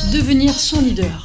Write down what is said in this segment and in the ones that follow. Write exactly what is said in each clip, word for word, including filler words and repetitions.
Devenir son leader.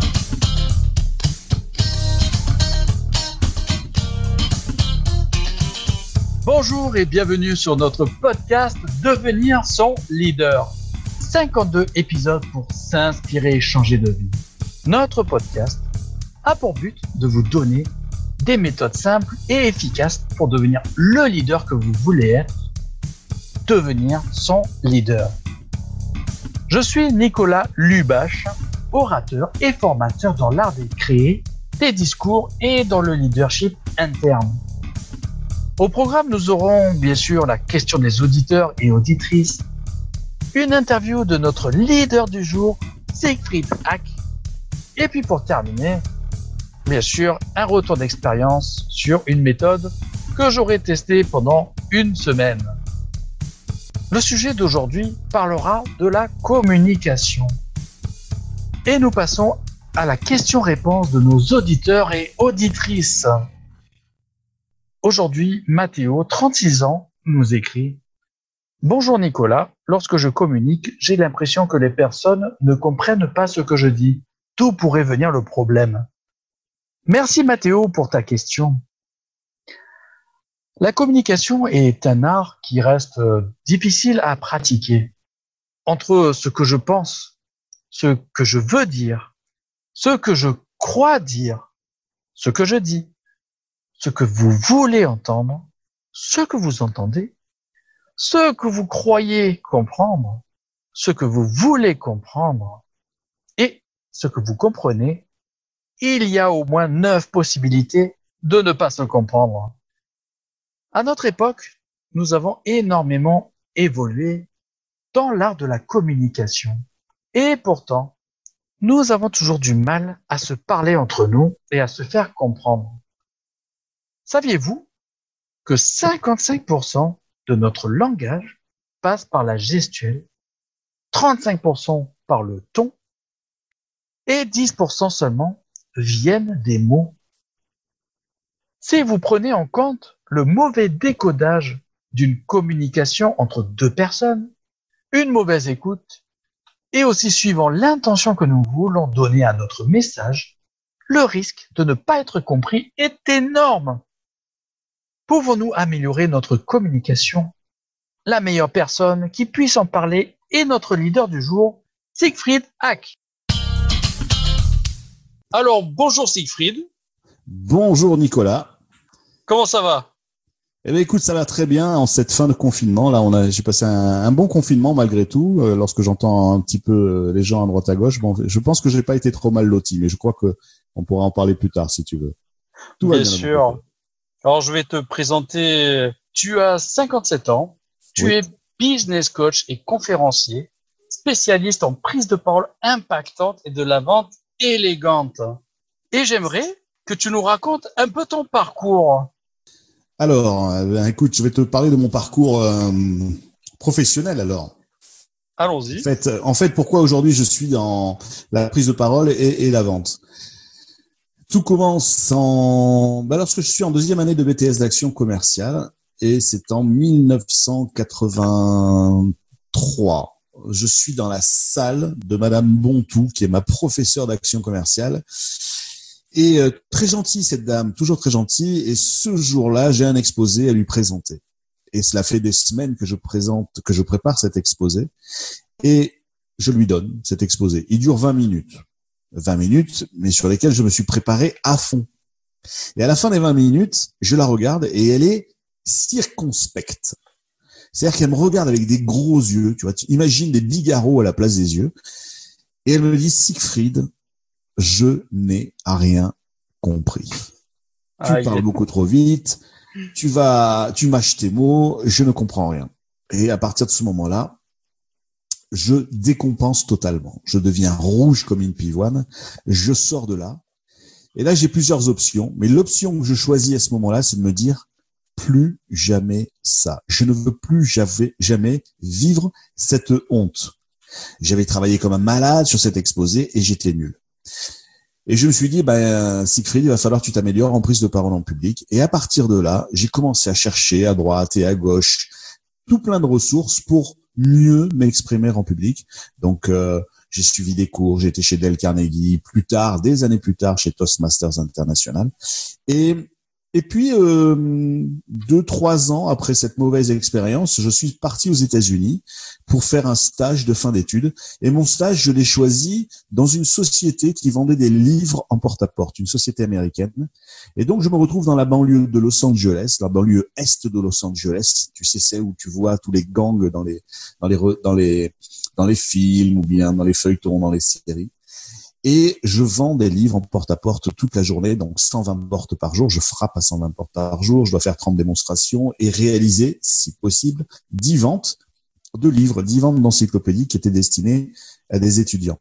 Bonjour et bienvenue sur notre podcast Devenir son leader. cinquante-deux épisodes pour s'inspirer et changer de vie. Notre podcast a pour but de vous donner des méthodes simples et efficaces pour devenir le leader que vous voulez être. Devenir son leader. Je suis Nicolas Lubache, orateur et formateur dans l'art de créer des discours et dans le leadership interne. Au programme, nous aurons bien sûr la question des auditeurs et auditrices, une interview de notre leader du jour, Siegfried Hack, et puis pour terminer, bien sûr, un retour d'expérience sur une méthode que j'aurai testée pendant une semaine. Le sujet d'aujourd'hui parlera de la communication. Et nous passons à la question-réponse de nos auditeurs et auditrices. Aujourd'hui, Mathéo, trente-six ans, nous écrit « Bonjour Nicolas, lorsque je communique, j'ai l'impression que les personnes ne comprennent pas ce que je dis. D'où pourrait venir le problème ?» Merci Mathéo pour ta question. La communication est un art qui reste difficile à pratiquer. Entre ce que je pense, ce que je veux dire, ce que je crois dire, ce que je dis, ce que vous voulez entendre, ce que vous entendez, ce que vous croyez comprendre, ce que vous voulez comprendre et ce que vous comprenez, il y a au moins neuf possibilités de ne pas se comprendre. À notre époque, nous avons énormément évolué dans l'art de la communication. Et pourtant, nous avons toujours du mal à se parler entre nous et à se faire comprendre. Saviez-vous que cinquante-cinq pour cent de notre langage passe par la gestuelle, trente-cinq pour cent par le ton et dix pour cent seulement viennent des mots? Si vous prenez en compte le mauvais décodage d'une communication entre deux personnes, une mauvaise écoute, et aussi suivant l'intention que nous voulons donner à notre message, le risque de ne pas être compris est énorme. Pouvons-nous améliorer notre communication? La meilleure personne qui puisse en parler est notre leader du jour, Siegfried Hack. Alors, bonjour Siegfried. Bonjour Nicolas. Comment ça va? Eh bien, écoute, ça va très bien en cette fin de confinement. Là, on a, j'ai passé un, un bon confinement malgré tout. Euh, lorsque j'entends un petit peu euh, les gens à droite à gauche, bon, je pense que j'ai pas été trop mal loti, mais je crois que on pourra en parler plus tard si tu veux. Tout bien va bien sûr. Alors, je vais te présenter. Tu as cinquante-sept ans. Tu oui. es business coach et conférencier, spécialiste en prise de parole impactante et de la vente élégante. Et j'aimerais que tu nous racontes un peu ton parcours. Alors, euh, écoute, je vais te parler de mon parcours euh, professionnel alors. Allons-y. En fait, en fait, pourquoi aujourd'hui je suis dans la prise de parole et, et la vente. Tout commence en, bah, lorsque je suis en deuxième année de B T S d'action commerciale et c'est en mille neuf cent quatre-vingt-trois. Je suis dans la salle de Madame Bontou, qui est ma professeure d'action commerciale. Et euh, très gentille cette dame, toujours très gentille. Et ce jour-là, j'ai un exposé à lui présenter. Et cela fait des semaines que je présente, que je prépare cet exposé. Et je lui donne cet exposé. Il dure vingt minutes. vingt minutes, mais sur lesquelles je me suis préparé à fond. Et à la fin des vingt minutes, je la regarde et elle est circonspecte. C'est-à-dire qu'elle me regarde avec des gros yeux. Tu vois, tu imagines des bigarreaux à la place des yeux. Et elle me dit, Siegfried, je n'ai rien compris. Tu Aïe. parles beaucoup trop vite, tu vas, tu mâches tes mots, je ne comprends rien. Et à partir de ce moment-là, je décompense totalement. Je deviens rouge comme une pivoine. Je sors de là. Et là, j'ai plusieurs options. Mais l'option que je choisis à ce moment-là, c'est de me dire, plus jamais ça. Je ne veux plus jamais, jamais vivre cette honte. J'avais travaillé comme un malade sur cet exposé et j'étais nul. Et je me suis dit, ben, Siegfried, il va falloir que tu t'améliores en prise de parole en public. Et à partir de là, j'ai commencé à chercher à droite et à gauche tout plein de ressources pour mieux m'exprimer en public. Donc, euh, J'ai suivi des cours, j'ai été chez Dale Carnegie, plus tard, des années plus tard, chez Toastmasters International. Et Et puis, euh, deux, trois ans après cette mauvaise expérience, je suis parti aux États-Unis pour faire un stage de fin d'études. Et mon stage, je l'ai choisi dans une société qui vendait des livres en porte-à-porte, une société américaine. Et donc, je me retrouve dans la banlieue de Los Angeles, la banlieue est de Los Angeles. Tu sais, c'est où tu vois tous les gangs dans les, dans les, dans les, dans les films ou bien dans les feuilletons, dans les séries. Et je vends des livres en porte-à-porte toute la journée, donc cent vingt portes par jour. Je frappe à cent vingt portes par jour. Je dois faire trente démonstrations et réaliser, si possible, dix ventes de livres, dix ventes d'encyclopédies qui étaient destinées à des étudiants.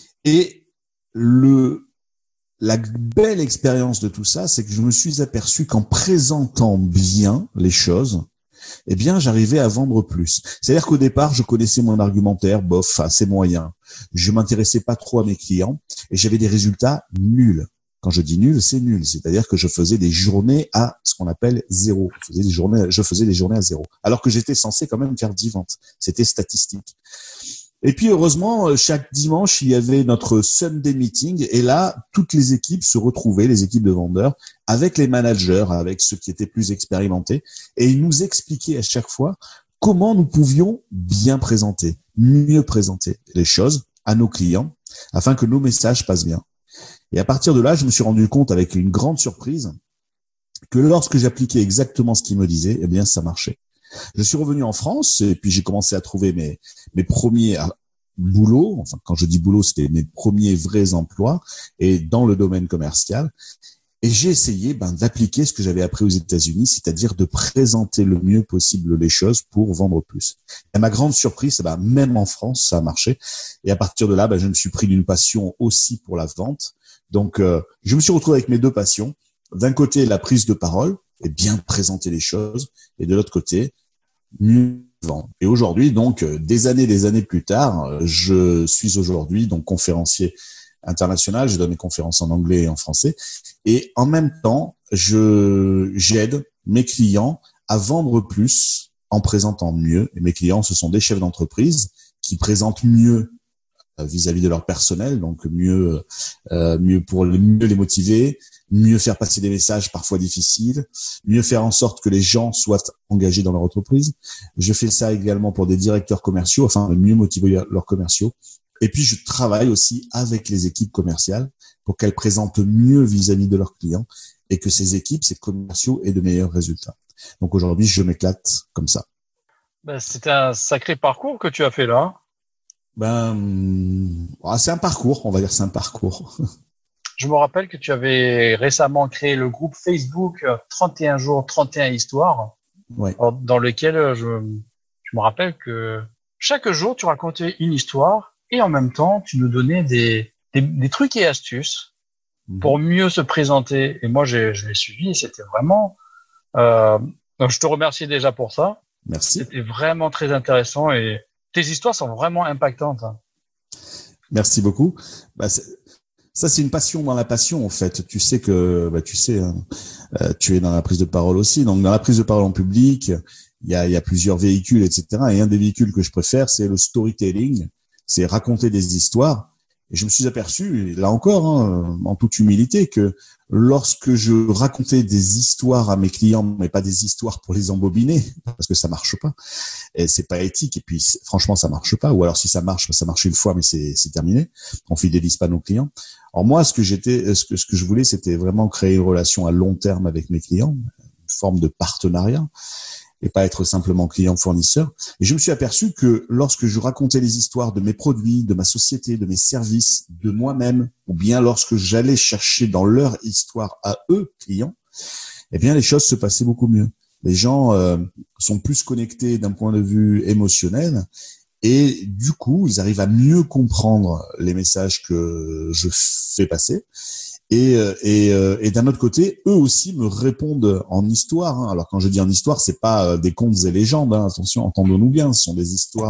Et le, la belle expérience de tout ça, c'est que je me suis aperçu qu'en présentant bien les choses, eh bien, j'arrivais à vendre plus. C'est-à-dire qu'au départ, je connaissais mon argumentaire, bof, assez moyen. Je m'intéressais pas trop à mes clients et j'avais des résultats nuls. Quand je dis nul, c'est nul. C'est-à-dire que je faisais des journées à ce qu'on appelle zéro. Je faisais des journées, je faisais des journées à zéro. Alors que j'étais censé quand même faire dix ventes. C'était statistique. Et puis, heureusement, chaque dimanche, il y avait notre Sunday meeting. Et là, toutes les équipes se retrouvaient, les équipes de vendeurs, avec les managers, avec ceux qui étaient plus expérimentés. Et ils nous expliquaient à chaque fois comment nous pouvions bien présenter, mieux présenter les choses à nos clients afin que nos messages passent bien. Et à partir de là, je me suis rendu compte avec une grande surprise que lorsque j'appliquais exactement ce qu'ils me disaient, eh bien, ça marchait. Je suis revenu en France et puis j'ai commencé à trouver mes, mes premiers boulots. Enfin, quand je dis boulot, c'était mes premiers vrais emplois et dans le domaine commercial. Et j'ai essayé ben, d'appliquer ce que j'avais appris aux États-Unis, c'est-à-dire de présenter le mieux possible les choses pour vendre plus. Et à ma grande surprise, ben, même en France, ça a marché. Et à partir de là, ben, je me suis pris d'une passion aussi pour la vente. Donc, euh, je me suis retrouvé avec mes deux passions. D'un côté, la prise de parole et bien présenter les choses. Et de l'autre côté, mieux vendre. Et aujourd'hui, donc, des années, des années plus tard, je suis aujourd'hui donc conférencier international. Je donne des conférences en anglais et en français. Et en même temps, je j'aide mes clients à vendre plus en présentant mieux. Et mes clients, ce sont des chefs d'entreprise qui présentent mieux vis-à-vis de leur personnel, donc mieux, euh, mieux pour le, mieux les motiver, mieux faire passer des messages parfois difficiles, mieux faire en sorte que les gens soient engagés dans leur entreprise. Je fais ça également pour des directeurs commerciaux, afin de mieux motiver leurs commerciaux. Et puis, je travaille aussi avec les équipes commerciales pour qu'elles présentent mieux vis-à-vis de leurs clients et que ces équipes, ces commerciaux aient de meilleurs résultats. Donc aujourd'hui, je m'éclate comme ça. Ben, c'était un sacré parcours que tu as fait là. Ben, c'est un parcours, on va dire c'est un parcours. Je me rappelle que tu avais récemment créé le groupe Facebook trente et un jours, trente et un histoires, ouais. dans lequel je, je me rappelle que chaque jour, tu racontais une histoire et en même temps, tu nous donnais des, des, des trucs et astuces mmh. pour mieux se présenter. Et moi, j'ai, je l'ai suivi et c'était vraiment... Euh, donc je te remercie déjà pour ça. Merci. C'était vraiment très intéressant et tes histoires sont vraiment impactantes. Merci beaucoup. Bah, c'est, ça, c'est une passion dans la passion, en fait. Tu sais que, bah, tu sais, hein, euh, tu es dans la prise de parole aussi. Donc, dans la prise de parole en public, il y a, il y a plusieurs véhicules, et cetera. Et un des véhicules que je préfère, c'est le storytelling. C'est raconter des histoires. Et je me suis aperçu, là encore, hein, en toute humilité, que lorsque je racontais des histoires à mes clients, mais pas des histoires pour les embobiner, parce que ça marche pas, et c'est pas éthique, et puis franchement ça marche pas, ou alors si ça marche, ça marche une fois, mais c'est, c'est terminé. On fidélise pas nos clients. Alors moi, ce que j'étais, ce que ce que je voulais, c'était vraiment créer une relation à long terme avec mes clients, une forme de partenariat, et pas être simplement client-fournisseur. Et je me suis aperçu que lorsque je racontais les histoires de mes produits, de ma société, de mes services, de moi-même, ou bien lorsque j'allais chercher dans leur histoire à eux, clients, eh bien les choses se passaient beaucoup mieux. Les gens euh, sont plus connectés d'un point de vue émotionnel et du coup, ils arrivent à mieux comprendre les messages que je fais passer. Et, et, et d'un autre côté, eux aussi me répondent en histoire. Hein. Alors quand je dis en histoire, c'est pas des contes et légendes. Hein. Attention, entendons-nous bien, ce sont des histoires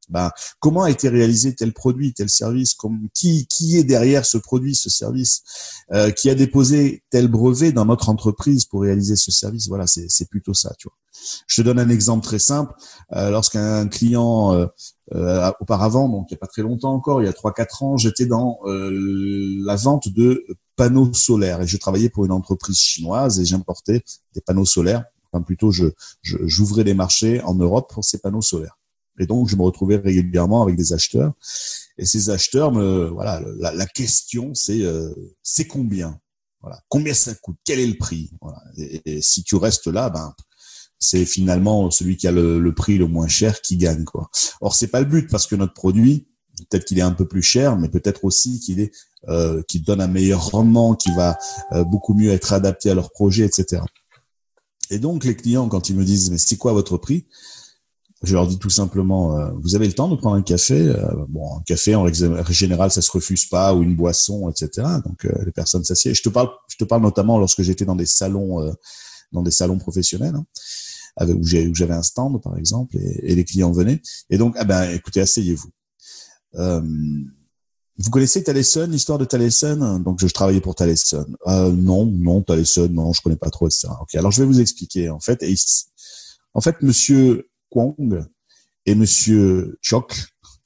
Ben, comment a été réalisé tel produit, tel service, comme, qui, qui est derrière ce produit, ce service, euh, qui a déposé tel brevet dans notre entreprise pour réaliser ce service. Voilà, c'est, c'est plutôt ça, tu vois. Je te donne un exemple très simple. Euh, lorsqu'un client, euh, euh, auparavant, donc il n'y a pas très longtemps encore, il y a trois quatre ans, j'étais dans euh, la vente de panneaux solaires et je travaillais pour une entreprise chinoise et j'importais des panneaux solaires. Enfin, plutôt, je, je, j'ouvrais des marchés en Europe pour ces panneaux solaires. Et donc, je me retrouvais régulièrement avec des acheteurs. Et ces acheteurs, me, voilà, la, la question, c'est, euh, c'est combien, voilà, combien ça coûte, quel est le prix, voilà. Et, et si tu restes là, ben, c'est finalement celui qui a le, le prix le moins cher qui gagne, quoi. Or, c'est pas le but parce que notre produit, peut-être qu'il est un peu plus cher, mais peut-être aussi qu'il est, euh, qu'il donne un meilleur rendement, qui va euh, beaucoup mieux être adapté à leur projet, et cetera. Et donc, les clients, quand ils me disent, mais c'est quoi votre prix? Je leur dis tout simplement, euh, vous avez le temps de prendre un café? euh, Bon, un café, en règle générale, ça se refuse pas, ou une boisson, et cetera. Donc, euh, les personnes s'assiedent. Je te parle, je te parle notamment lorsque j'étais dans des salons, euh, dans des salons professionnels, hein, avec, où, j'ai, où j'avais un stand, par exemple, et, et les clients venaient. Et donc, ah ben, écoutez, asseyez-vous. Euh, vous connaissez Taleson, l'histoire de Taleson? Donc, je, je travaillais pour Taleson. Euh, non, non, Taleson, non, je connais pas trop, et cetera. Ok, alors je vais vous expliquer. En fait, et, en fait, Monsieur Kwong et Monsieur Chok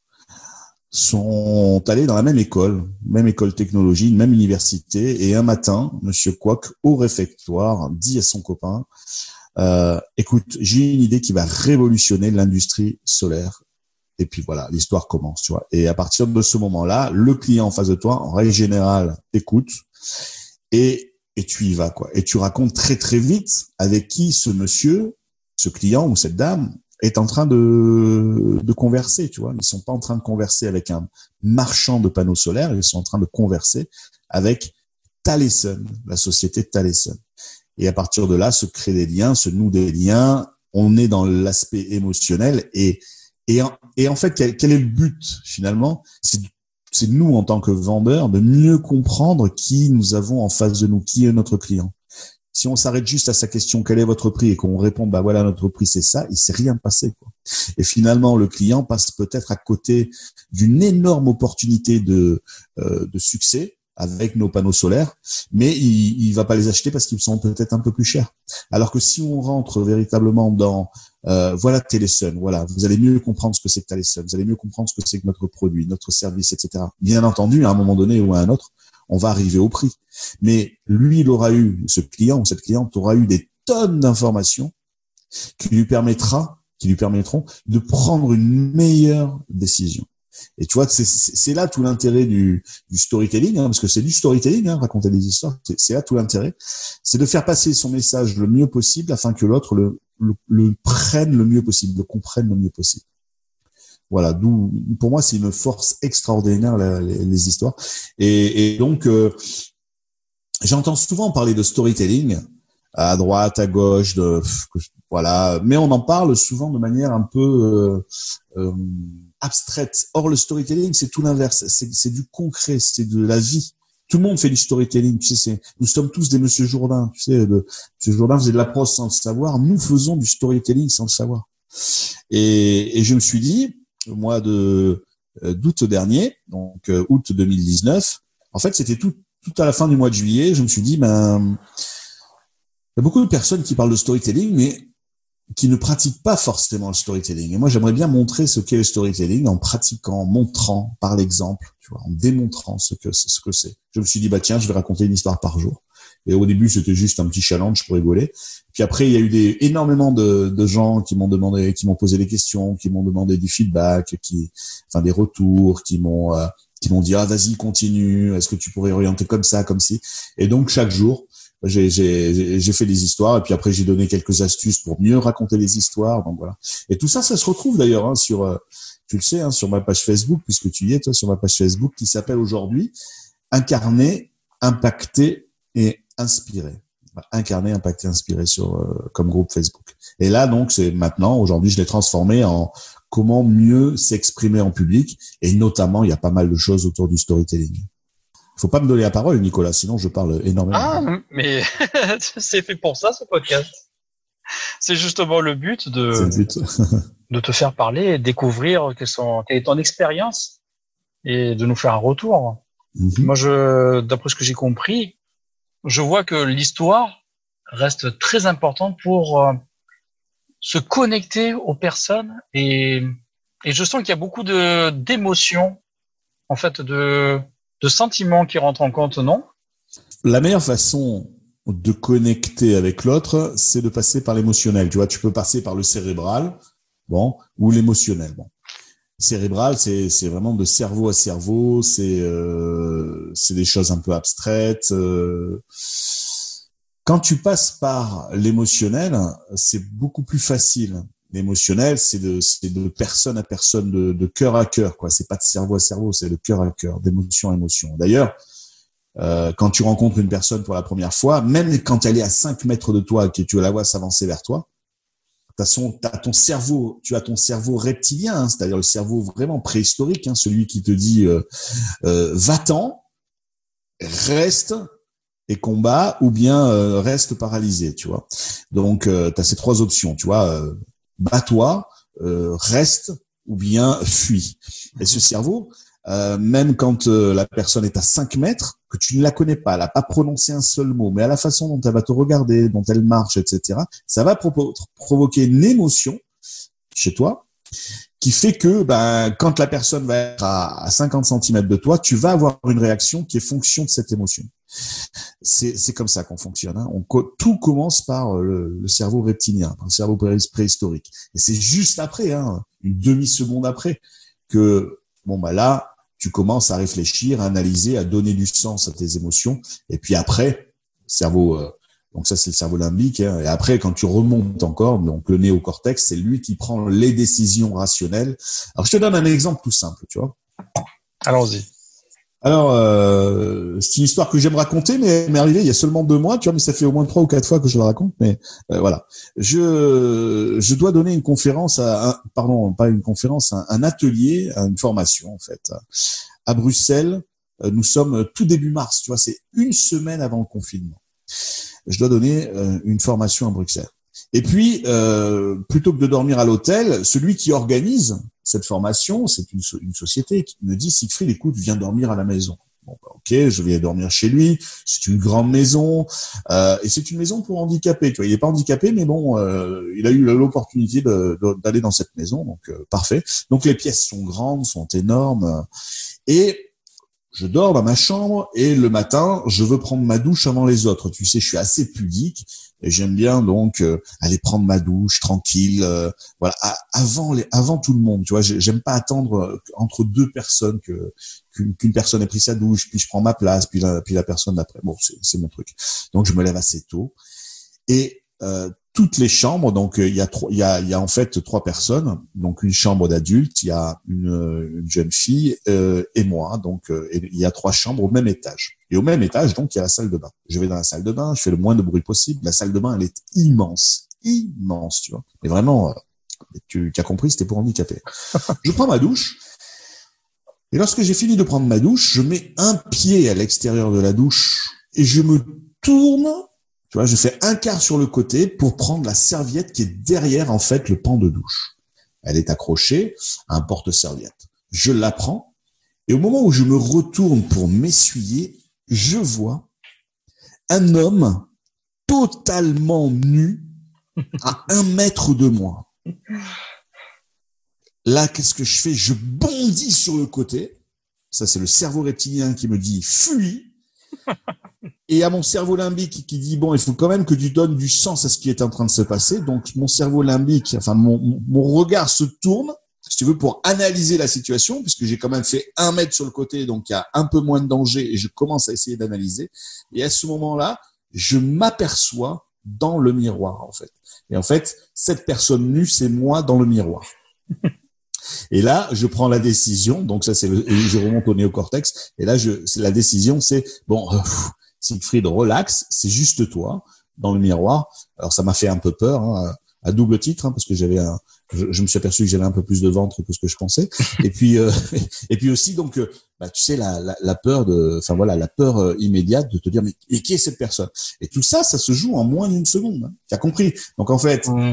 sont allés dans la même école, même école technologie, même université. Et un matin, Monsieur Kwok, au réfectoire, dit à son copain, euh, écoute, j'ai une idée qui va révolutionner l'industrie solaire. Et puis voilà, l'histoire commence, tu vois. Et à partir de ce moment-là, le client en face de toi, en règle générale, t'écoute et, et tu y vas, quoi. Et tu racontes très, très vite avec qui ce monsieur, ce client ou cette dame est en train de, de converser, tu vois. Ils sont pas en train de converser avec un marchand de panneaux solaires, ils sont en train de converser avec Taleson, la société Taleson. Et à partir de là, se créent des liens, se nouent des liens. On est dans l'aspect émotionnel et et en, et en fait, quel, quel est le but finalement? C'est c'est nous en tant que vendeurs de mieux comprendre qui nous avons en face de nous, qui est notre client. Si on s'arrête juste à sa question, quel est votre prix, et qu'on répond, bah voilà, notre prix c'est ça, il s'est rien passé, quoi. Et finalement, le client passe peut-être à côté d'une énorme opportunité de euh, de succès avec nos panneaux solaires, mais il, il va pas les acheter parce qu'ils sont peut-être un peu plus chers. Alors que si on rentre véritablement dans euh, voilà Taleson, voilà, vous allez mieux comprendre ce que c'est que Taleson, vous allez mieux comprendre ce que c'est que notre produit, notre service, et cetera. Bien entendu, à un moment donné ou à un autre, on va arriver au prix. Mais lui, il aura eu, ce client ou cette cliente aura eu des tonnes d'informations qui lui permettra, qui lui permettront de prendre une meilleure décision. Et tu vois, c'est, c'est là tout l'intérêt du, du storytelling, hein, parce que c'est du storytelling, hein, raconter des histoires. C'est, c'est là tout l'intérêt, c'est de faire passer son message le mieux possible afin que l'autre le, le, le prenne le mieux possible, le comprenne le mieux possible. Voilà, d'où pour moi c'est une force extraordinaire la, les, les histoires. Et, et donc euh, j'entends souvent parler de storytelling à droite, à gauche, de voilà, mais on en parle souvent de manière un peu euh, euh, abstraite. Or, le storytelling, c'est tout l'inverse. C'est, c'est du concret, c'est de la vie. Tout le monde fait du storytelling. Tu sais, c'est, nous sommes tous des Monsieur Jourdain. Tu sais, de, Monsieur Jourdain faisait de la prose sans le savoir. Nous faisons du storytelling sans le savoir. Et, et je me suis dit, au mois de euh, d'août dernier, donc euh, août deux mille dix-neuf, en fait, c'était tout, tout à la fin du mois de juillet. Je me suis dit, ben, il y a beaucoup de personnes qui parlent de storytelling, mais qui ne pratiquent pas forcément le storytelling. Et moi, j'aimerais bien montrer ce qu'est le storytelling en pratiquant, en montrant par l'exemple, tu vois, en démontrant ce que, ce que c'est. Je me suis dit, bah tiens, je vais raconter une histoire par jour. Et au début, c'était juste un petit challenge pour rigoler. Puis après, il y a eu des, énormément de, de gens qui m'ont demandé, qui m'ont posé des questions, qui m'ont demandé du feedback, qui, enfin, des retours, qui m'ont, euh, qui m'ont dit, ah, vas-y, continue. Est-ce que tu pourrais orienter comme ça, comme ci? Et donc, chaque jour, J'ai, j'ai, j'ai fait des histoires et puis après j'ai donné quelques astuces pour mieux raconter les histoires. Donc voilà. Et tout ça, ça se retrouve d'ailleurs hein, sur, euh, tu le sais, hein, sur ma page Facebook puisque tu y es toi sur ma page Facebook qui s'appelle aujourd'hui Incarner, Impacter et Inspirer. Incarner, Impacter, Inspirer sur euh, comme groupe Facebook. Et là donc c'est maintenant aujourd'hui je l'ai transformé en comment mieux s'exprimer en public et notamment il y a pas mal de choses autour du storytelling. Faut pas me donner la parole, Nicolas, sinon je parle énormément. Ah, mais c'est fait pour ça, ce podcast. C'est justement le but de, C'est le but. de te faire parler et découvrir quelles sont, quelle est ton expérience et de nous faire un retour. Mhm. Moi, je, d'après ce que j'ai compris, je vois que l'histoire reste très importante pour euh, se connecter aux personnes et, et je sens qu'il y a beaucoup de, d'émotions, en fait, de, de sentiments qui rentrent en compte, non? La meilleure façon de connecter avec l'autre, c'est de passer par l'émotionnel. Tu vois, tu peux passer par le cérébral, bon, ou l'émotionnel. Bon, cérébral, c'est c'est vraiment de cerveau à cerveau. C'est euh, c'est des choses un peu abstraites. Euh, Quand tu passes par l'émotionnel, c'est beaucoup plus facile. L'émotionnel, c'est de, c'est de personne à personne, de, de cœur à cœur, quoi. C'est pas de cerveau à cerveau, c'est de cœur à cœur, d'émotion à émotion. D'ailleurs, euh, quand tu rencontres une personne pour la première fois, même quand elle est à cinq mètres de toi et que tu la vois s'avancer vers toi, t'as son, t'as ton cerveau, tu as ton cerveau reptilien, hein, c'est-à-dire le cerveau vraiment préhistorique, hein, celui qui te dit euh, euh, va-t'en, reste et combat, ou bien euh, reste paralysé, tu vois. Donc, euh, tu as ces trois options, tu vois. Euh, bats-toi, euh, reste, ou bien fuis. Et ce cerveau, euh, même quand euh, la personne est à cinq mètres, que tu ne la connais pas, elle n'a pas prononcé un seul mot, mais à la façon dont elle va te regarder, dont elle marche, et cetera, ça va pro- provoquer une émotion chez toi, qui fait que ben, quand la personne va être à, à cinquante centimètres de toi, tu vas avoir une réaction qui est fonction de cette émotion. C'est, c'est comme ça qu'on fonctionne. Hein. On, tout commence par le, le cerveau reptilien, par le cerveau préhistorique. Et c'est juste après, hein, une demi-seconde après, que bon bah là, tu commences à réfléchir, à analyser, à donner du sens à tes émotions. Et puis après, cerveau... Euh, donc ça, c'est le cerveau limbique. Hein. Et après, quand tu remontes encore, donc le néocortex, c'est lui qui prend les décisions rationnelles. Alors, je te donne un exemple tout simple, tu vois. Allons-y. Alors, euh, c'est une histoire que j'aime raconter, mais elle m'est arrivée il y a seulement deux mois, tu vois, mais ça fait au moins trois ou quatre fois que je la raconte. Mais euh, voilà, je je dois donner une conférence, à un, pardon, pas une conférence, un, un atelier, une formation en fait, à Bruxelles. Nous sommes tout début mars, tu vois, c'est une semaine avant le confinement. Je dois donner euh, une formation à Bruxelles. Et puis, euh, plutôt que de dormir à l'hôtel, celui qui organise cette formation, c'est une, so- une société qui me dit, Siegfried, écoute, viens dormir à la maison. Bon, bah, ok, je vais dormir chez lui. C'est une grande maison euh, et c'est une maison pour handicapés. Tu vois, il est pas handicapé, mais bon, euh, il a eu l'opportunité de, de, d'aller dans cette maison, donc euh, parfait. Donc les pièces sont grandes, sont énormes et je dors dans ma chambre et le matin, je veux prendre ma douche avant les autres. Tu sais, je suis assez pudique et j'aime bien donc euh, aller prendre ma douche tranquille, euh, voilà, à, avant les, avant tout le monde. Tu vois, j'aime pas attendre euh, entre deux personnes que qu'une, qu'une personne ait pris sa douche, puis je prends ma place, puis la, puis la personne d'après. Bon, c'est, c'est mon truc. Donc je me lève assez tôt et euh, toutes les chambres, donc il y a trois, il y a, il y a en fait trois personnes, donc une chambre d'adulte, il y a une, une jeune fille euh, et moi, donc euh, et il y a trois chambres au même étage. Et au même étage, donc il y a la salle de bain. Je vais dans la salle de bain, je fais le moins de bruit possible. La salle de bain, elle est immense, immense, tu vois. Mais vraiment, euh, tu, tu as compris, c'était pour handicapés. Je prends ma douche. Et lorsque j'ai fini de prendre ma douche, je mets un pied à l'extérieur de la douche et je me tourne. Tu vois, je fais un quart sur le côté pour prendre la serviette qui est derrière, en fait, le pan de douche. Elle est accrochée à un porte-serviette. Je la prends et au moment où je me retourne pour m'essuyer, je vois un homme totalement nu à un mètre de moi. Là, qu'est-ce que je fais? Je bondis sur le côté. Ça, c'est le cerveau reptilien qui me dit « fuis ». Et à mon cerveau limbique qui dit, bon, il faut quand même que tu donnes du sens à ce qui est en train de se passer. Donc, mon cerveau limbique, enfin, mon, mon regard se tourne, si tu veux, pour analyser la situation, puisque j'ai quand même fait un mètre sur le côté, donc il y a un peu moins de danger et je commence à essayer d'analyser. Et à ce moment-là, je m'aperçois dans le miroir, en fait. Et en fait, cette personne nue, c'est moi dans le miroir. Et là, je prends la décision, donc ça c'est le, et je remonte au néocortex, et là, je, c'est la décision, c'est, bon, euh, Siegfried, relax, c'est juste toi, dans le miroir. Alors ça m'a fait un peu peur, hein, à double titre, hein, parce que j'avais un, je, je me suis aperçu que j'avais un peu plus de ventre que ce que je pensais. Et puis, euh, et puis aussi, donc, euh, bah, tu sais, la, la, la peur de, enfin voilà, la peur euh, immédiate de te dire, mais et qui est cette personne? Et tout ça, ça se joue en moins d'une seconde. Hein, tu as compris? Donc en fait, Mmh.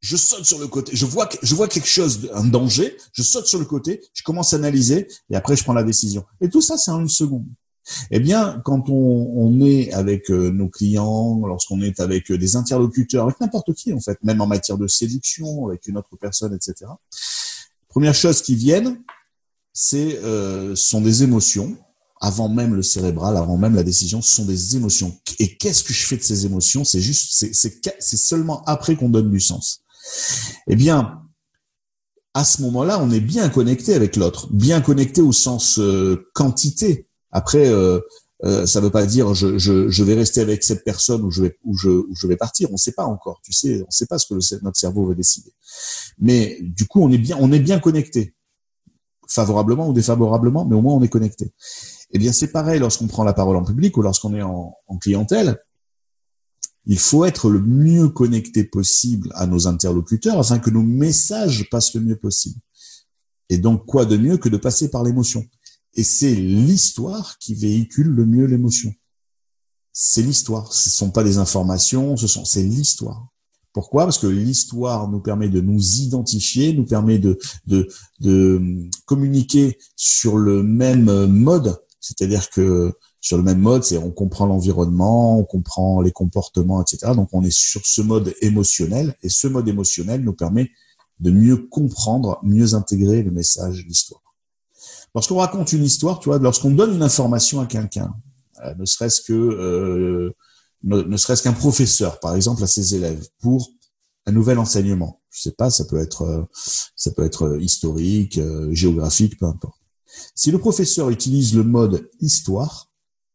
je saute sur le côté, je vois, je vois quelque chose, un danger, je saute sur le côté, je commence à analyser et après je prends la décision. Et tout ça, c'est en une seconde. Eh bien, quand on, on est avec euh, nos clients, lorsqu'on est avec euh, des interlocuteurs, avec n'importe qui en fait, même en matière de séduction, avec une autre personne, et cetera. Première chose qui viennent, c'est euh, sont des émotions. Avant même le cérébral, avant même la décision, ce sont des émotions. Et qu'est-ce que je fais de ces émotions? C'est juste, c'est, c'est, c'est seulement après qu'on donne du sens. Eh bien, à ce moment-là, on est bien connecté avec l'autre, bien connecté au sens euh, quantité. Après, euh, euh, ça veut pas dire je, je, je vais rester avec cette personne ou je vais ou je, ou je vais partir. On sait pas encore. Tu sais, on sait pas ce que le, notre cerveau va décider. Mais du coup, on est bien, on est bien connecté, favorablement ou défavorablement, mais au moins on est connecté. Eh bien, c'est pareil lorsqu'on prend la parole en public ou lorsqu'on est en, en clientèle. Il faut être le mieux connecté possible à nos interlocuteurs afin que nos messages passent le mieux possible. Et donc, quoi de mieux que de passer par l'émotion? Et c'est l'histoire qui véhicule le mieux l'émotion. C'est l'histoire. Ce ne sont pas des informations, ce sont, c'est l'histoire. Pourquoi? Parce que l'histoire nous permet de nous identifier, nous permet de, de, de communiquer sur le même mode. C'est-à-dire que sur le même mode, c'est on comprend l'environnement, on comprend les comportements, et cetera. Donc, on est sur ce mode émotionnel et ce mode émotionnel nous permet de mieux comprendre, mieux intégrer le message de l'histoire. Lorsqu'on raconte une histoire, tu vois, lorsqu'on donne une information à quelqu'un, euh, ne serait-ce que euh, ne, ne serait-ce qu'un professeur, par exemple, à ses élèves pour un nouvel enseignement. Je sais pas, ça peut être euh, ça peut être historique, euh, géographique, peu importe. Si le professeur utilise le mode histoire,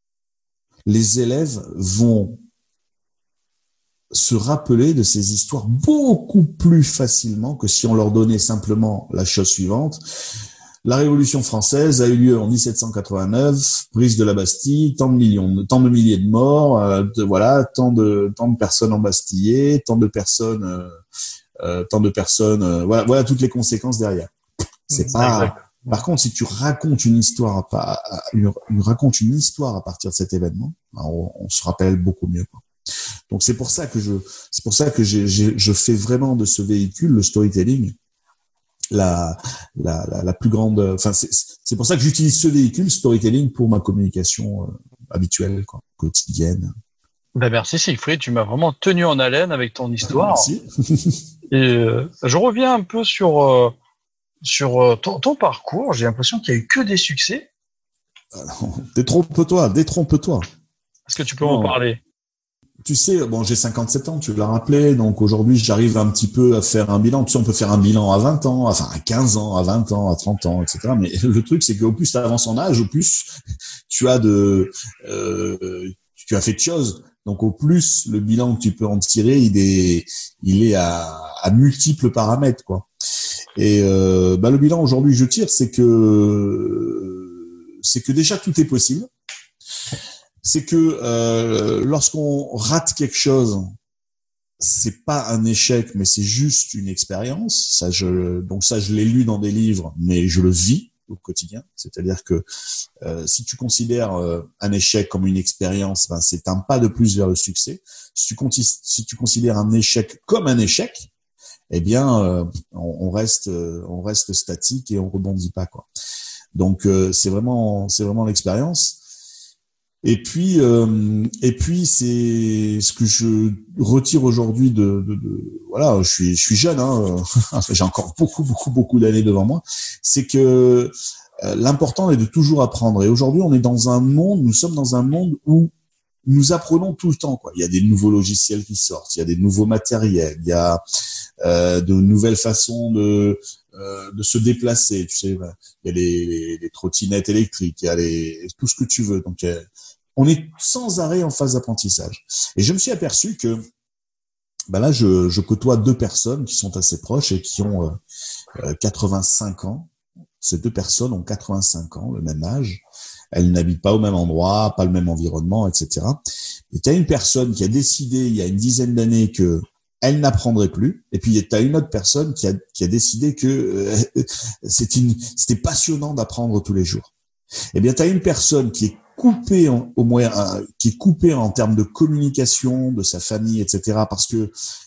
les élèves vont se rappeler de ces histoires beaucoup plus facilement que si on leur donnait simplement la chose suivante. La Révolution française a eu lieu en dix-sept cent quatre-vingt-neuf, prise de la Bastille, tant de millions, tant de milliers de morts, euh, de, voilà, tant de tant de personnes embastillées, tant de personnes, euh, euh, tant de personnes, euh, voilà, voilà toutes les conséquences derrière. C'est pas. Exact. Par contre, si tu racontes une histoire, à, à, une, une raconte une histoire à partir de cet événement, on, on se rappelle beaucoup mieux, quoi. Donc c'est pour ça que je, c'est pour ça que j'ai, j'ai, je fais vraiment de ce véhicule, le storytelling, la, la, la, la plus grande. Enfin, c'est, c'est pour ça que j'utilise ce véhicule, storytelling, pour ma communication euh, habituelle, quoi, quotidienne. Ben merci Siegfried, tu m'as vraiment tenu en haleine avec ton histoire. Merci. Et euh, je reviens un peu sur euh, sur euh, ton, ton parcours. J'ai l'impression qu'il y a eu que des succès. Alors, détrompe-toi, détrompe-toi. Est-ce que tu peux Non. m'en parler? Tu sais, bon, j'ai cinquante-sept ans, tu l'as rappelé, donc aujourd'hui, j'arrive un petit peu à faire un bilan. Tu sais, on peut faire un bilan à vingt ans, enfin à quinze ans, à vingt ans, à trente ans, et cetera. Mais le truc, c'est qu'au plus tu avances en âge, au plus tu as de, euh, tu as fait de choses. Donc au plus le bilan que tu peux en tirer, il est, il est à, à multiples paramètres, quoi. Et euh, bah, le bilan aujourd'hui que je tire, c'est que c'est que déjà tout est possible. C'est que euh, lorsqu'on rate quelque chose, c'est pas un échec, mais c'est juste une expérience. Ça, je, donc ça, je l'ai lu dans des livres, mais je le vis au quotidien. C'est-à-dire que euh, si tu considères euh, un échec comme une expérience, ben, c'est un pas de plus vers le succès. Si tu, conti- si tu considères un échec comme un échec, eh bien, euh, on, on reste, euh, on reste statique et on rebondit pas, quoi. Donc, euh, c'est vraiment, c'est vraiment l'expérience. Et puis, euh, et puis, c'est ce que je retire aujourd'hui de, de, de, voilà, je suis, je suis jeune, hein, j'ai encore beaucoup, beaucoup, beaucoup d'années devant moi. C'est que euh, l'important est de toujours apprendre. Et aujourd'hui, on est dans un monde, nous sommes dans un monde où nous apprenons tout le temps, quoi. Il y a des nouveaux logiciels qui sortent, il y a des nouveaux matériels, il y a euh, de nouvelles façons de euh, de se déplacer. Tu sais, il y a les, les, les trottinettes électriques, il y a les tout ce que tu veux. Donc, euh, on est sans arrêt en phase d'apprentissage. Et je me suis aperçu que, ben là, je, je côtoie deux personnes qui sont assez proches et qui ont euh, quatre-vingt-cinq ans. Ces deux personnes ont quatre-vingt-cinq ans, le même âge. Elles n'habitent pas au même endroit, pas le même environnement, et cetera. Et tu as une personne qui a décidé il y a une dizaine d'années que elle n'apprendrait plus. Et puis tu as une autre personne qui a, qui a décidé que euh, c'était, une, c'était passionnant d'apprendre tous les jours. Eh bien, tu as une personne qui est coupée en, au moyen, qui est coupée en termes de communication de sa famille, et cetera. Parce que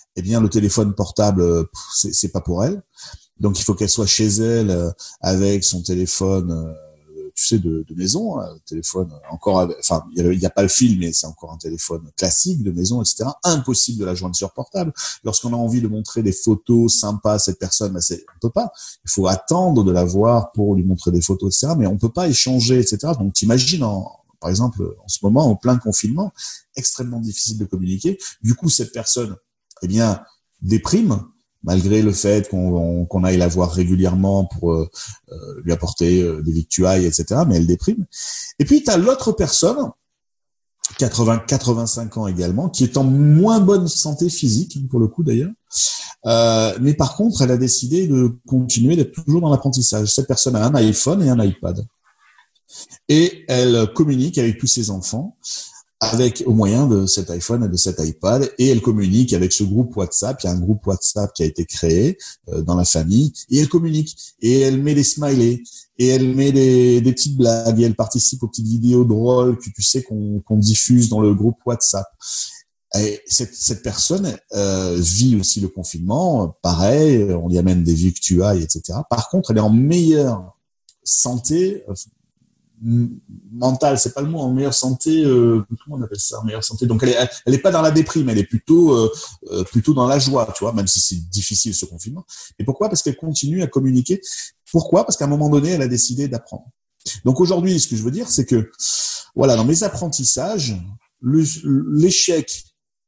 eh bien, le téléphone portable, c'est, c'est pas pour elle. Donc, il faut qu'elle soit chez elle euh, avec son téléphone, euh, tu sais, de, de maison, hein, téléphone encore, avec, enfin, il y, y a pas le fil, mais c'est encore un téléphone classique de maison, et cetera. Impossible de la joindre sur portable. Lorsqu'on a envie de montrer des photos sympas à cette personne, ben c'est, on peut pas. Il faut attendre de la voir pour lui montrer des photos, et cetera. Mais on peut pas échanger, et cetera. Donc, t'imagines, en, par exemple, en ce moment, en plein confinement, extrêmement difficile de communiquer. Du coup, cette personne, eh bien, déprime, malgré le fait qu'on, qu'on aille la voir régulièrement pour euh, euh, lui apporter euh, des victuailles, et cetera. Mais elle déprime. Et puis, tu as l'autre personne, quatre-vingts, quatre-vingt-cinq ans également, qui est en moins bonne santé physique, pour le coup d'ailleurs. Euh, mais par contre, elle a décidé de continuer d'être toujours dans l'apprentissage. Cette personne a un iPhone et un iPad. Et elle communique avec tous ses enfants avec au moyen de cet iPhone et de cet iPad, et elle communique avec ce groupe WhatsApp. Il y a un groupe WhatsApp qui a été créé euh, dans la famille, et elle communique, et elle met des smileys, et elle met des, des petites blagues, et elle participe aux petites vidéos drôles que tu sais qu'on, qu'on diffuse dans le groupe WhatsApp. Et cette, cette personne euh, vit aussi le confinement, pareil, on lui amène des victuailles, et cetera. Par contre, elle est en meilleure santé mentale, c'est pas le mot, en meilleure santé, euh, comment on appelle ça, en meilleure santé. Donc elle est, elle est pas dans la déprime, elle est plutôt, euh, euh, plutôt dans la joie, tu vois, même si c'est difficile ce confinement. Et pourquoi ? Parce qu'elle continue à communiquer. Pourquoi ? Parce qu'à un moment donné, elle a décidé d'apprendre. Donc aujourd'hui, ce que je veux dire, c'est que, voilà, dans mes apprentissages, le, l'échec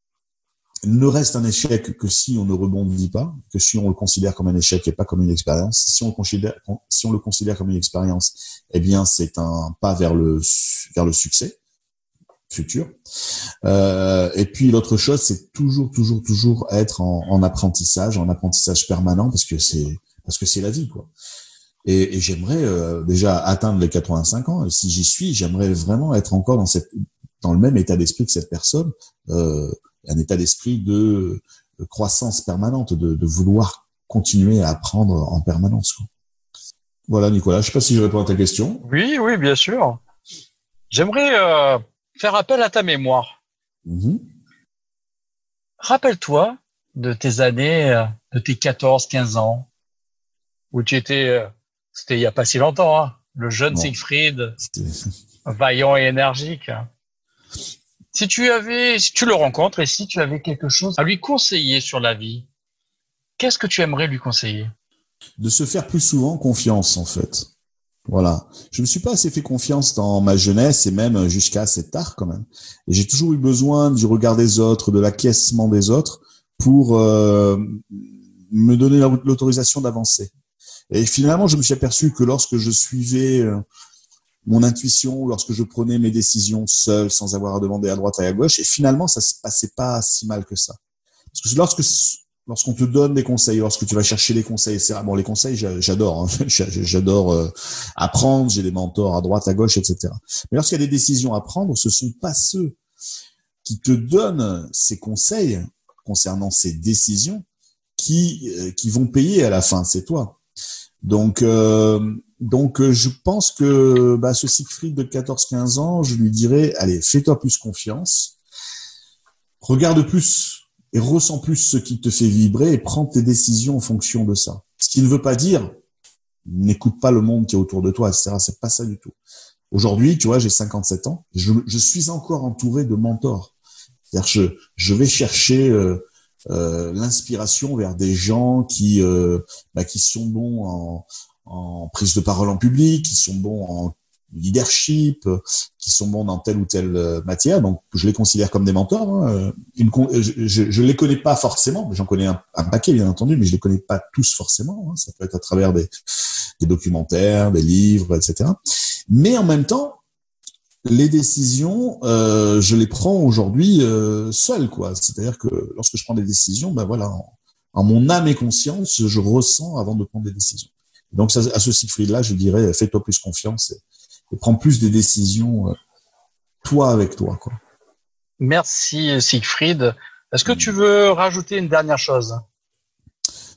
ne reste un échec que si on ne rebondit pas, que si on le considère comme un échec et pas comme une expérience. Si on le considère, si on le considère comme une expérience, eh bien, c'est un pas vers le, vers le succès futur. Euh, et puis, l'autre chose, c'est toujours, toujours, toujours être en, en apprentissage, en apprentissage permanent, parce que c'est, parce que c'est la vie, quoi. Et, et j'aimerais euh, déjà atteindre les quatre-vingt-cinq ans. Et si j'y suis, j'aimerais vraiment être encore dans cette, dans le même état d'esprit que cette personne, euh, un état d'esprit de, de croissance permanente, de, de vouloir continuer à apprendre en permanence, quoi. Voilà, Nicolas, je sais pas si je réponds à ta question. Oui, oui, bien sûr. J'aimerais euh, faire appel à ta mémoire. Mmh. Rappelle-toi de tes années, euh, de tes quatorze, quinze ans, où tu étais, euh, c'était il y a pas si longtemps, hein, le jeune Bon. Siegfried, C'était... vaillant et énergique. Si tu avais, si tu le rencontres et si tu avais quelque chose à lui conseiller sur la vie, qu'est-ce que tu aimerais lui conseiller ? De se faire plus souvent confiance, en fait. Voilà. Je me suis pas assez fait confiance dans ma jeunesse et même jusqu'à assez tard, quand même. Et j'ai toujours eu besoin du regard des autres, de l'acquiescement des autres pour euh, me donner l'autorisation d'avancer. Et finalement, je me suis aperçu que lorsque je suivais euh, mon intuition, lorsque je prenais mes décisions seul, sans avoir à demander à droite et à gauche, et finalement, ça se passait pas si mal que ça. Parce que lorsque, lorsqu'on te donne des conseils, lorsque tu vas chercher les conseils, c'est bon, les conseils, j'adore, hein, j'adore euh, apprendre, j'ai des mentors à droite, à gauche, et cetera. Mais lorsqu'il y a des décisions à prendre, ce sont pas ceux qui te donnent ces conseils concernant ces décisions qui, euh, qui vont payer à la fin, c'est toi. Donc, euh, donc, je pense que bah, ce Siegfried de quatorze quinze ans, je lui dirais, allez, fais-toi plus confiance, regarde plus et ressens plus ce qui te fait vibrer et prends tes décisions en fonction de ça. Ce qui ne veut pas dire, n'écoute pas le monde qui est autour de toi, et cetera. C'est pas ça du tout. Aujourd'hui, tu vois, j'ai cinquante-sept ans, je, je suis encore entouré de mentors. C'est-à-dire, je, je vais chercher euh, euh, l'inspiration vers des gens qui, euh, bah, qui sont bons en en prise de parole en public, qui sont bons en leadership, qui sont bons dans telle ou telle matière. Donc, je les considère comme des mentors. Hein. Une, je, je, je les connais pas forcément, mais j'en connais un, un paquet, bien entendu, mais je les connais pas tous forcément. Hein. Ça peut être à travers des, des documentaires, des livres, et cetera. Mais en même temps, les décisions, euh, je les prends aujourd'hui euh, seul, quoi. C'est-à-dire que lorsque je prends des décisions, ben voilà, en, en mon âme et conscience, je ressens avant de prendre des décisions. Donc, ça, à ce Siegfried-là, je dirais, fais-toi plus confiance et, et prends plus des décisions, euh, toi avec toi, quoi. Merci, Siegfried. Est-ce que tu veux rajouter une dernière chose ?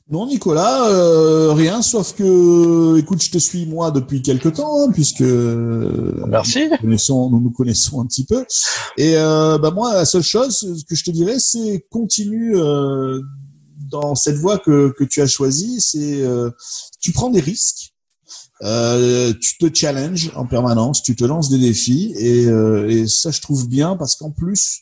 Non, Nicolas, euh, rien, sauf que, écoute, je te suis moi depuis quelque temps, hein, puisque euh, Merci. nous, connaissons, nous nous connaissons un petit peu. Et euh, bah moi, la seule chose que je te dirais, c'est continue euh, dans cette voie que, que tu as choisie. C'est euh, tu prends des risques, euh, tu te challenges en permanence, tu te lances des défis, et, euh, et ça, je trouve bien parce qu'en plus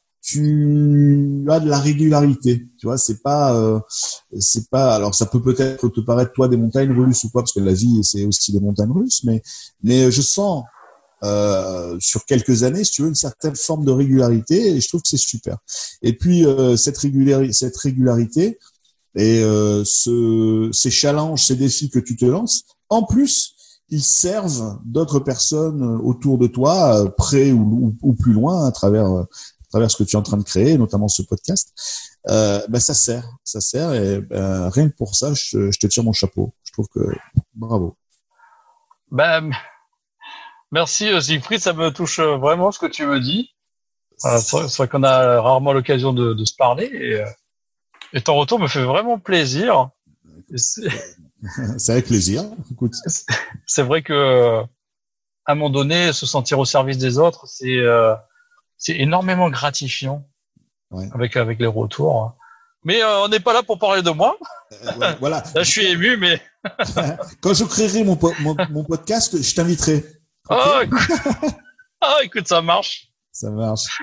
tu as de la régularité, tu vois, c'est pas, euh, c'est pas, alors ça peut peut-être te paraître toi des montagnes russes ou quoi, parce que la vie c'est aussi des montagnes russes, mais mais je sens euh, sur quelques années, si tu veux, une certaine forme de régularité, et je trouve que c'est super. Et puis euh, cette régularité, cette régularité et euh, ce, ces challenges, ces défis que tu te lances, en plus ils servent d'autres personnes autour de toi, près ou, ou, ou plus loin, à travers à travers ce que tu es en train de créer, notamment ce podcast. Euh, ben ça sert, ça sert, et ben, rien que pour ça, je, je te tire mon chapeau. Je trouve que bravo. Ben, merci Siegfried, ça me touche vraiment ce que tu me dis. Euh, c'est vrai, c'est vrai qu'on a rarement l'occasion de, de se parler, et, et ton retour me fait vraiment plaisir. C'est, c'est avec plaisir. Écoute, c'est vrai que à un moment donné, se sentir au service des autres, c'est euh, c'est énormément gratifiant, ouais. avec avec les retours. Mais euh, on n'est pas là pour parler de moi. Euh, ouais, voilà. Là, je suis ému, mais quand je créerai mon, mon, mon podcast, je t'inviterai. Okay. Oh, écoute... oh, écoute, ça marche. Ça marche.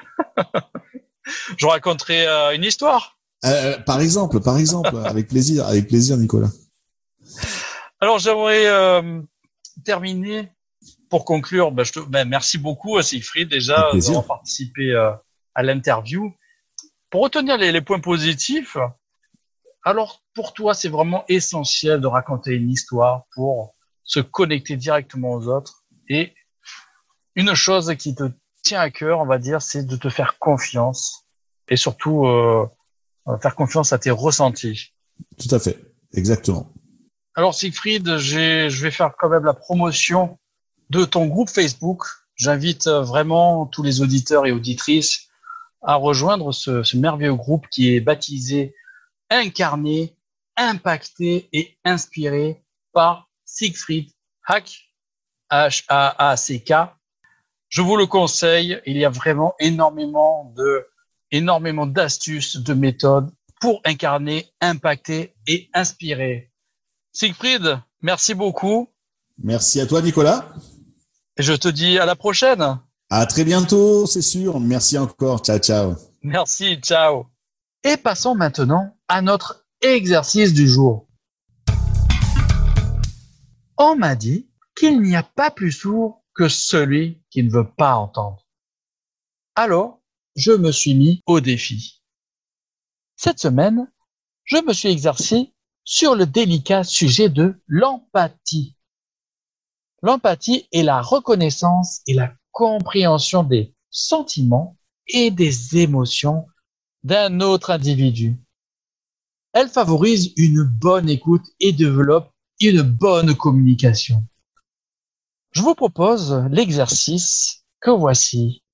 Je raconterai euh, une histoire. Euh, par exemple, par exemple, avec plaisir, avec plaisir, Nicolas. Alors, j'aimerais euh, terminer pour conclure. Ben, je te... ben, merci beaucoup, Siegfried, déjà d'avoir participé euh, à l'interview. Pour retenir les, les points positifs, alors pour toi, c'est vraiment essentiel de raconter une histoire pour se connecter directement aux autres. Et une chose qui te tient à cœur, on va dire, c'est de te faire confiance et surtout euh, faire confiance à tes ressentis. Tout à fait, exactement. Alors Siegfried, j'ai, je vais faire quand même la promotion de ton groupe Facebook. J'invite vraiment tous les auditeurs et auditrices à rejoindre ce, ce merveilleux groupe qui est baptisé Incarné, Impacté et Inspiré par Siegfried Hack, H A A C K. Je vous le conseille, il y a vraiment énormément de, énormément d'astuces, de méthodes pour incarner, impacter et inspirer. Siegfried, merci beaucoup. Merci à toi, Nicolas. Et je te dis à la prochaine. À très bientôt, c'est sûr. Merci encore. Ciao, ciao. Merci, ciao. Et passons maintenant à notre exercice du jour. On m'a dit qu'il n'y a pas plus sourd que celui qui ne veut pas entendre. Alors, je me suis mis au défi. Cette semaine, je me suis exercé sur le délicat sujet de l'empathie. L'empathie est la reconnaissance et la compréhension des sentiments et des émotions d'un autre individu. Elle favorise une bonne écoute et développe une bonne communication. Je vous propose l'exercice que voici.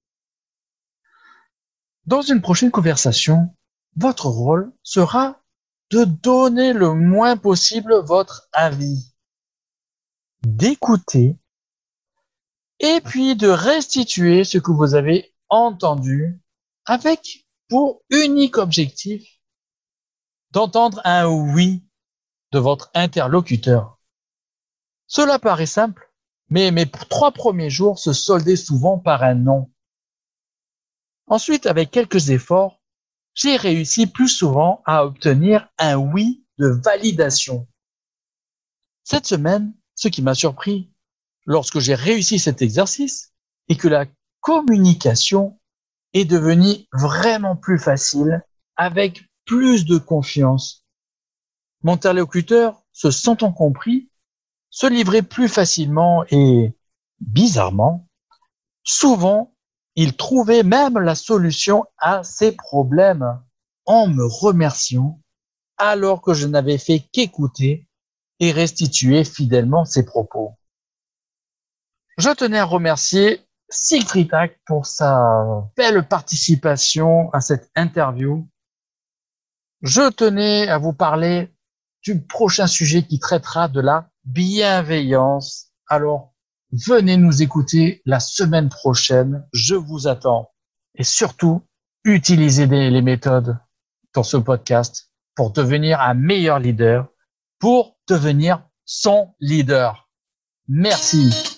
Dans une prochaine conversation, votre rôle sera de donner le moins possible votre avis, d'écouter et puis de restituer ce que vous avez entendu avec pour unique objectif d'entendre un oui de votre interlocuteur. Cela paraît simple, mais mes trois premiers jours se soldaient souvent par un non. Ensuite, avec quelques efforts, j'ai réussi plus souvent à obtenir un oui de validation. Cette semaine, ce qui m'a surpris lorsque j'ai réussi cet exercice est que la communication est devenue vraiment plus facile avec plus de confiance. Mon interlocuteur, se sentant compris, se livrait plus facilement et, bizarrement, souvent, il trouvait même la solution à ses problèmes en me remerciant alors que je n'avais fait qu'écouter et restituer fidèlement ses propos. Je tenais à remercier Siegfried Hack pour sa belle participation à cette interview. Je tenais à vous parler du prochain sujet qui traitera de la bienveillance. Alors, venez nous écouter la semaine prochaine. Je vous attends. Et surtout, utilisez les méthodes dans ce podcast pour devenir un meilleur leader, pour devenir son leader. Merci.